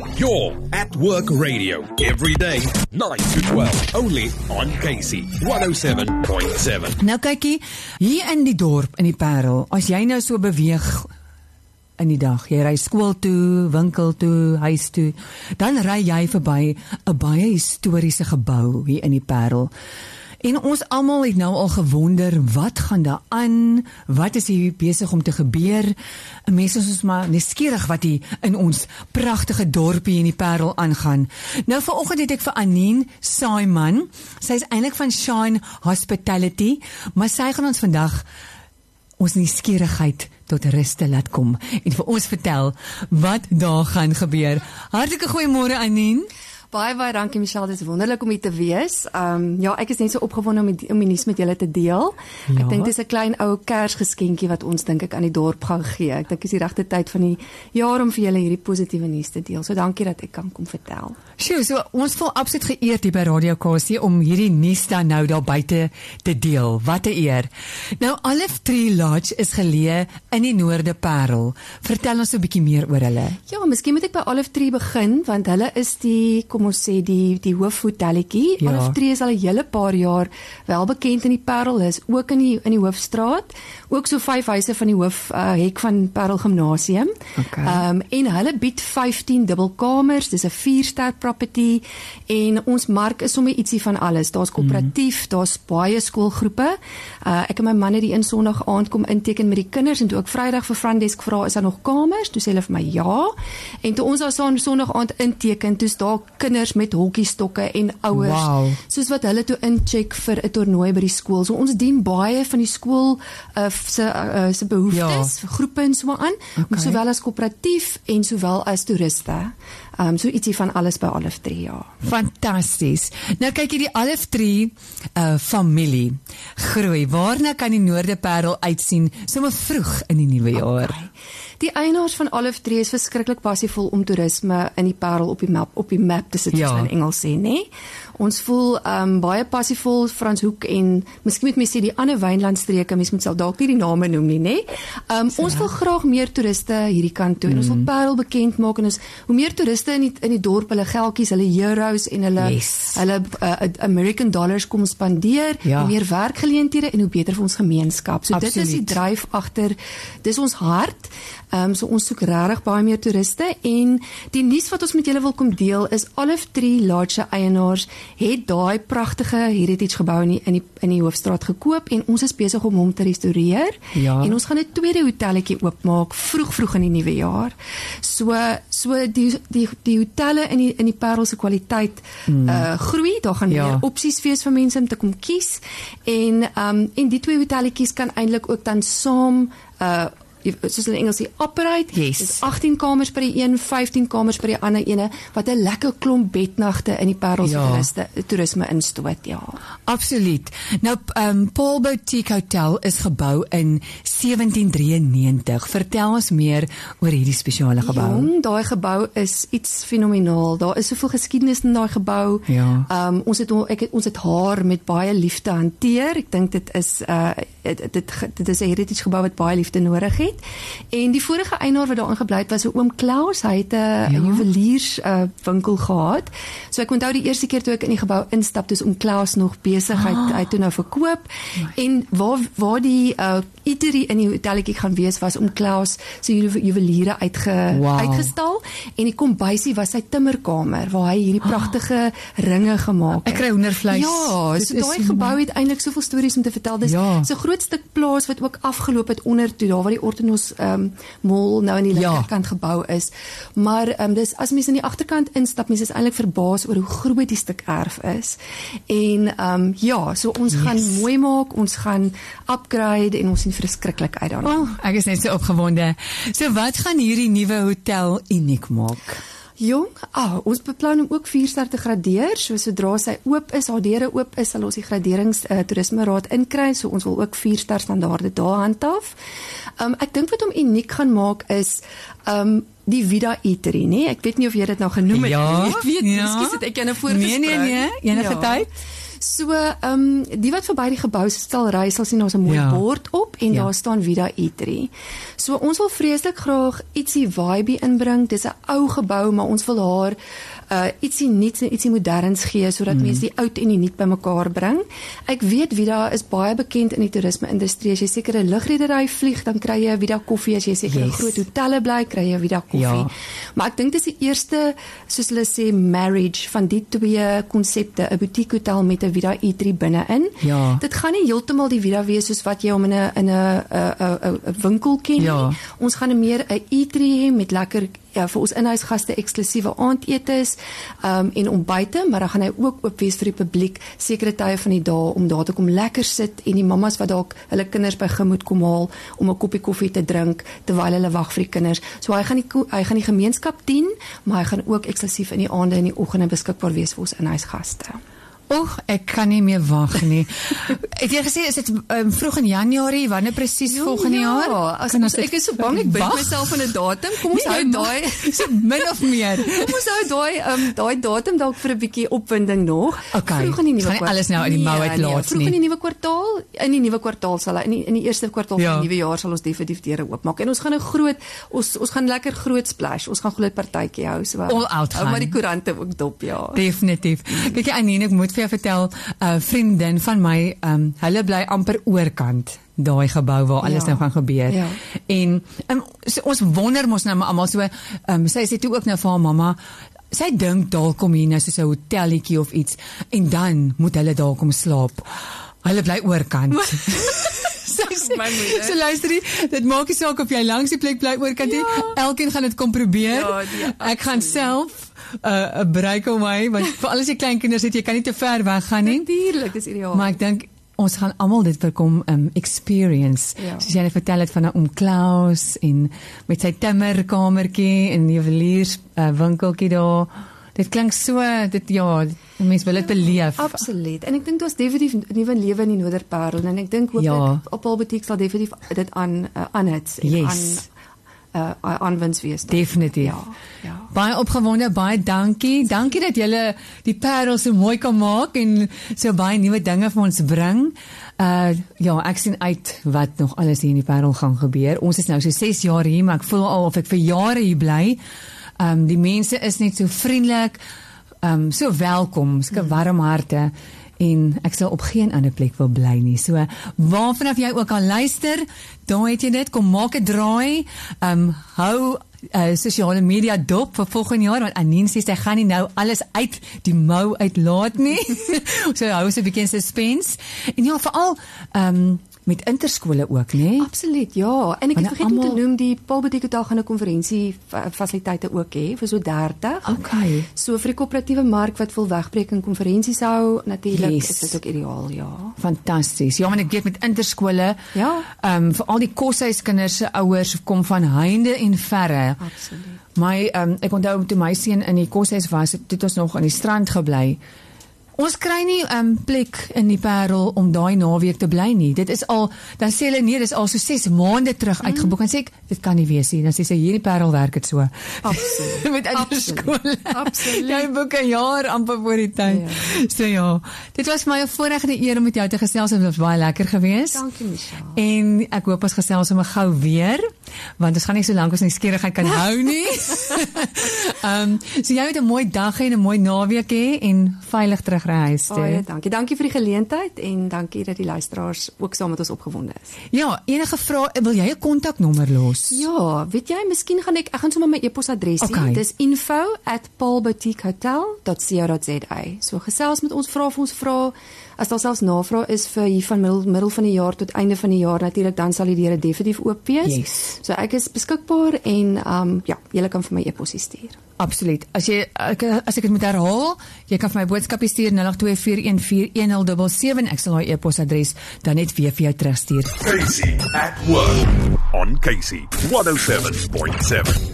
You're at Work Radio every day, 9 to 12, only on Casey 107.7. Nou kykie, hier in die dorp, in die Parel, as jy nou so beweeg in die dag, jy ry skool toe, winkel toe, huis toe, dan ry jy verby 'n baie historiese gebou hier in die Parel. En ons almal het nou al gewonder, wat gaan daar aan? Wat is hier besig om te gebeur? Mense is ons maar nuuskierig wat hier in ons pragtige dorpie in die Parel aangaan. Nou vanoggend het ek vir Anien Saaiman, sy is eintlik van Shine Hospitality, maar sy gaan ons vandag ons nuuskierigheid tot rus te laat kom en vir ons vertel wat daar gaan gebeur. Hartlike goeiemôre Anien. Baie dankie Michelle, dit is wonderlik om hier te wees. Ja, ek is net so opgewonde om die nuus met julle te deel. Ja. Ek dink dis 'n klein ou Kersgeskenkie wat ons dink ek aan die dorp gaan gee. Ek dink dis die regte tyd van die jaar om vir julle hierdie positiewe nuus te deel. So dankie dat ek kan kom vertel. Sjoe, so ons voel absoluut geëerd hier by Radio Kasie om hierdie nuus dan nou daar buite te deel. Wat 'n eer. Nou Olive Tree Lodge is geleë in die Noorde Parel. Vertel ons 'n bietjie meer oor hulle. Ja, miskien moet ek by Olive Tree begin want hulle is die kom ons sê die hoofhotelletjie. Ja. Olive Tree is al 'n hele paar jaar wel bekend in die Parel, is ook in die Hoofstraat, ook so 5 huise van die hek van Parel Gimnasium. Okay. En hulle bied 15 dubbelkamers, dis 'n 4-ster property en ons mark is sommer ietsie van alles. Daar's koöperatief, daar's baie skoolgroepe. Ek en my man het die een Sondag aand kom inteken met die kinders en toe ek Vrydag vir Frontdesk vra is daar nog kamers? Toe sê hulle vir my ja. En toe ons daar Sondag aand inteken, toe's daar kinders met hokkiestokke en ouers, Wow. soos wat hulle toe incheck vir 'n toernooi by die skool. So ons dien baie van die skool se behoeftes, groepe en so aan, Okay. sowel as koöperatief en sowel as toeriste. So ietsie van alles by Olive Tree, ja. Fantasties. Nou kyk jy die Olive Tree familie groei. Waarna kan die Noorde Parel uitsien sommer vroeg in die nuwe jaar? Okay. Die eienaars van Olive Tree is verskriklik passievol om toerisme in die Parel op die map te sit, soos in Engels sê, nê? Ons voel baie passievol, Frans Hoek en miskien moet mens sê die ander wynlandstreke, mens moet self dalk nie die name noem nie, nê? Ons wil graag meer toeriste hierdie kant toe en ons wil Parel bekend maak en hoe meer toeriste in die dorp hulle geldjies, hulle euros en hulle American dollars kom spandeer, hoe meer werkgeleenthede en hoe beter vir ons gemeenskap. So dit is die dryf agter, dis ons hart. So ons soek regtig baie meer toeriste en die nuus wat ons met julle wil kom deel is Olive Tree Lodge se eienaars het daai pragtige heritage gebou in die Hoofstraat gekoop en ons is besig om hom te restoreer en ons gaan 'n tweede hotelletjie oopmaak vroeg in die nuwe jaar. So die hotelle in die Parel se kwaliteit groei, daar gaan meer opsies wees vir mense om te kom kies en die twee hotelletjies kan eintlik ook dan saam soos in Engels die operate, dis 18 kamers by die een, 15 kamers by die ander ene, wat 'n lekker klomp bednagte in die Parel se toerisme instoot, Absoluut. Nou, Paul Boutique Hotel is gebou in 1793. Vertel ons meer oor hierdie spesiale gebou. Daai gebou is iets fenomenaal. Daar is soveel geskiedenis in daai gebou. Ons het haar met baie liefde hanteer. Ek dink dit is 'n heritage gebou wat baie liefde nodig het. En die vorige eienaar wat daarin gebly het was oom Klaus. Hy het 'n juweliers winkel gehad. So ek onthou die eerste keer toe ek in die gebou instap, toe is oom Klaus nog besig, hy toe nou verkoop. En waar die eatery in die hotelletjie gaan wees was oom Klaus se juweliere uitgestal en die kombuisie was sy timmerkamer waar hy hierdie pragtige ringe gemaak het. Ek kry hoendervleis. Ja, so daai gebou het eintlik soveel stories om te vertel. Dis so 'n groot stuk plaas wat ook afgeloop het onder toe daar waar die Ortenos mall nou in die linkerkant gebou is. Maar dis as mens in die agterkant instap, mens is eintlik verbaas oor hoe groot die stuk erf is. En so ons gaan mooi maak, ons gaan upgrade en ons sien verskriklik uit daarna. Ek is net so opgewonde. So wat gaan hierdie nuwe hotel uniek maak? Jong, ons beplan om ook 4-ster te gradeer, so sodra sy oop is, haar deure oop is, sal ons die graderings toerisme raad inkry, so ons wil ook 4-ster standaarde daar handhaaf. Ek dink wat hom uniek gaan maak is die Vida Eatery, nee? Ek weet nie of jy dit nou genoem het. Ja, ek weet nie, ekskuus het ek jou nou voorgespring. Nee, enige tyd. So, die wat verby die gebou sal ry, sal sien daar's 'n mooi bord op en daar staan Vida Eatery. So ons wil vreeslik graag ietsie vibe inbring. Dis 'n ou gebou, maar ons wil haar ietsie nuuts en ietsie moderns gee sodat mense die oud en die nuut bymekaar bring. Ek weet Vida is baie bekend in die toerisme-industrie. As jy seker 'n lugredery vlieg, dan kry jy Vida koffie. As jy seker in groot hotelle bly, kry jy Vida koffie. Ja. Maar ek dink dis die eerste, soos hulle sê, marriage van die twee konsepte, 'n boutique hotel met 'n Vida Eatery binne-in. Ja. Dit gaan nie heeltemal die Vida wees soos wat jy hom in 'n winkel ken nie. Ja. Ons gaan meer 'n eatery hê met lekker vir ons inhuisgaste eksklusiewe aandetes en ontbyte, maar dan gaan hy ook oop wees vir die publiek sekere tye van die dag om daar te kom lekker sit en die mammas wat dalk hulle kinders by gym moet kom haal om 'n koppie koffie te drink terwyl hulle wag vir die kinders. So hy gaan die gemeenskap dien, maar hy gaan ook eksklusief in die aande en die oggende beskikbaar wees vir ons inhuisgaste. Ek kan nie meer wag nie. Het jy gesê, is dit vroeg in Januarie, wanneer presies volgende jaar? Ja, ek is so bang, ek bind myself in 'n datum, kom ons hou daai, so min of meer. Kom ons hou daai datum dalk vir 'n bietjie opwinding nog. Okay. Vroeg in die nuwe kwartaal. Alles nou in die mou uitlaat vroeg in die nuwe kwartaal sal hy, in die eerste kwartaal van die nuwe jaar sal ons definitief deure oopmaak. En ons gaan 'n groot, ons gaan lekker groot splash, ons gaan groot partytjie hou, so. All out gaan. Maar die koerante ook dop, ja. Definitief. Kyk jy, Anine, ek moet vir jou vertel, vriendin van my, hulle bly amper oorkant daai gebou waar alles nou gaan gebeur. Ja. En so, ons wonder mos nou maar almal so, sy sê toe ook nou vir haar mamma, sy dink dalk kom hier nou soos 'n hotelletjie of iets en dan moet hulle daar kom slaap. Hulle bly oorkant. So luister jy, dit maak nie saak of jy langs die plek bly oorkant nie. Elkeen gaan dit kom probeer. Ek gaan self 'n breakaway, want vir al die klein kinders het jy kan nie te ver weg gaan nie. Natuurlik, dis ideaal. Maar ek dink ons gaan almal dit verkom experience. Soos jy net vertel het van 'n oom Klaus en met sy timmerkamertjie en juweliers winkeltjie daar. Dit klink so, mense wil dit beleef. Absoluut. En ek dink daar's definitief nuwe lewe in die Noorderparel en ek dink hooplik op al butiek sal definitief dit aanhits en aanwins wees. Definitief. Ja. Baie opgewonde, baie dankie. Dankie dat julle die Parel so mooi kan maak en so baie nuwe dinge vir ons bring. Ek sien uit wat nog alles hier in die Parel gaan gebeur. Ons is nou so 6 jaar hier, maar ek voel al of ek vir jare hier bly. Die mense is net so vriendelik, so welkom, so warm harte en ek sal op geen ander plek wil bly nie. So waarvanaf jy ook al luister, dan het jy dit, kom maak 'n draai, hou sosiale media dop vir volgende jaar, want Anine sê sy gaan nie nou alles uit die mou uitlaat nie. So hou so 'n bietjie in suspense. En ja, veral met interskole ook, né? Absoluut, ja. En ek het vergeet om te noem, die Paul Boutique Hotel gaan 'n konferensie fasiliteite ook hê vir so 30. Okay. So vir die koöperatiewe mark wat wil wegbreek en konferensies hou, natuurlik is dit ook ideaal, ja. Fantasties. Ja, want ek weet met interskole, vir al die koshuiskinders se ouers kom van heinde en verre. Absoluut. Ek onthou toe my seun in die koshuis was, het ons nog aan die strand gebly. Ons kry nie plek in die Parel om daai naweek te bly nie. Dit is al, dan sê hulle nee, dis al so 6 maande terug uitgeboek. En sê ek, dit kan nie wees nie. Dan sê sy, hier die Parel werk het so. Absoluut. Met interskole. Absoluut. Jy boek 'n jaar amper voor die tyd. So ja, dit was my 'n voorreg en 'n eer om met jou te gesels. Dit was baie lekker geweest. Dankie, Michelle. En ek hoop ons gesels sommer gou weer, want ons gaan nie so lank ons nuuskierigheid kan hou nie. So jy moet 'n mooi dag hê en 'n mooi naweek hê en veilig terug huis toe. Baie dankie. Dankie vir die geleentheid en dankie dat die luisteraars ook saam met ons opgewonde is. Ja, enige vrae, wil jy 'n kontaknommer los? Ja, weet jy, miskien gaan ek gaan sommer my e-posadres sê. Dis info@paulboutiquehotel.co.za. So gesels met ons, vra vir ons vrae. As daar selfs navraag is vir hier van middel van die jaar tot einde van die jaar natuurlik, dan sal die deure definitief oop wees. Yes. So ek is beskikbaar en julle kan vir my e-pos stuur. Absoluut. As ek dit moet herhaal, jy kan vir my boodskapie stuur 0824141077. Ek sal daai e-posadres dan net weer vir jou terugstuur. Casey at Work on Casey 107.7.